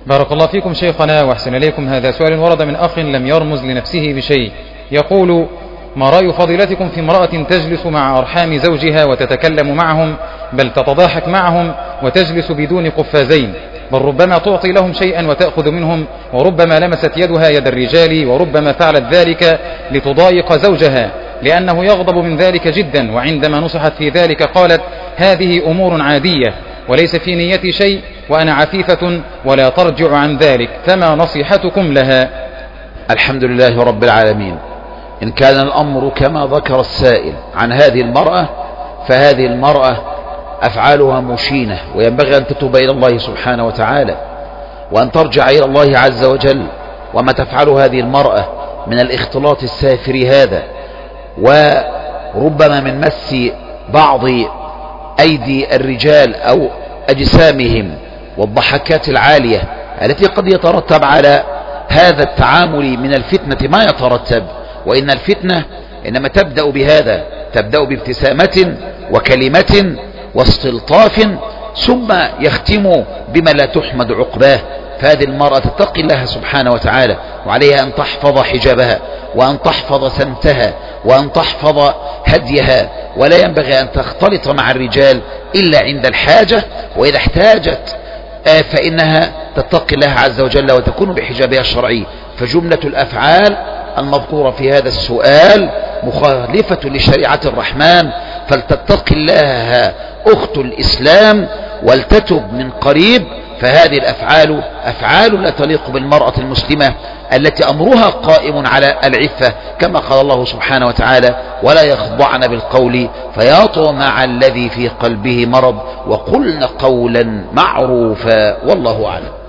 بارك الله فيكم شيخنا وأحسن إليكم. هذا سؤال ورد من أخ لم يرمز لنفسه بشيء، يقول: ما رأي فضيلتكم في امرأة تجلس مع أرحام زوجها وتتكلم معهم، بل تتضاحك معهم وتجلس بدون قفازين، بل ربما تعطي لهم شيئا وتأخذ منهم، وربما لمست يدها يد الرجال، وربما فعلت ذلك لتضايق زوجها لأنه يغضب من ذلك جدا، وعندما نصحت في ذلك قالت: هذه أمور عادية وليس في نيتي شيء وأنا عفيفة ولا ترجع عن ذلك، فما نصيحتكم لها؟ الحمد لله رب العالمين. إن كان الأمر كما ذكر السائل عن هذه المرأة، فهذه المرأة أفعالها مشينة، وينبغي أن تتوب إلى الله سبحانه وتعالى وأن ترجع إلى الله عز وجل. وما تفعله هذه المرأة من الاختلاط السافر هذا، وربما من مس بعض أيدي الرجال أو أجسامهم، والضحكات العالية التي قد يترتب على هذا التعامل من الفتنة ما يترتب. وإن الفتنة إنما تبدأ بهذا، تبدأ بابتسامة وكلمة واستلطاف، ثم يختم بما لا تحمد عقباه. فهذه المرأة تتقي الله سبحانه وتعالى، وعليها أن تحفظ حجابها، وأن تحفظ سمتها، وأن تحفظ هديها، ولا ينبغي أن تختلط مع الرجال إلا عند الحاجة، وإذا احتاجت فإنها تتقي الله عز وجل وتكون بحجابها الشرعي. فجملة الأفعال المذكورة في هذا السؤال مخالفة لشريعة الرحمن، فلتتقي الله أخت الإسلام ولتتب من قريب. فهذه الأفعال أفعال لا تليق بالمرأة المسلمة التي أمرها قائم على العفة، كما قال الله سبحانه وتعالى: ولا يخضعن بالقول فيطمع الذي في قلبه مرض وقلن قولا معروفا. والله أعلم.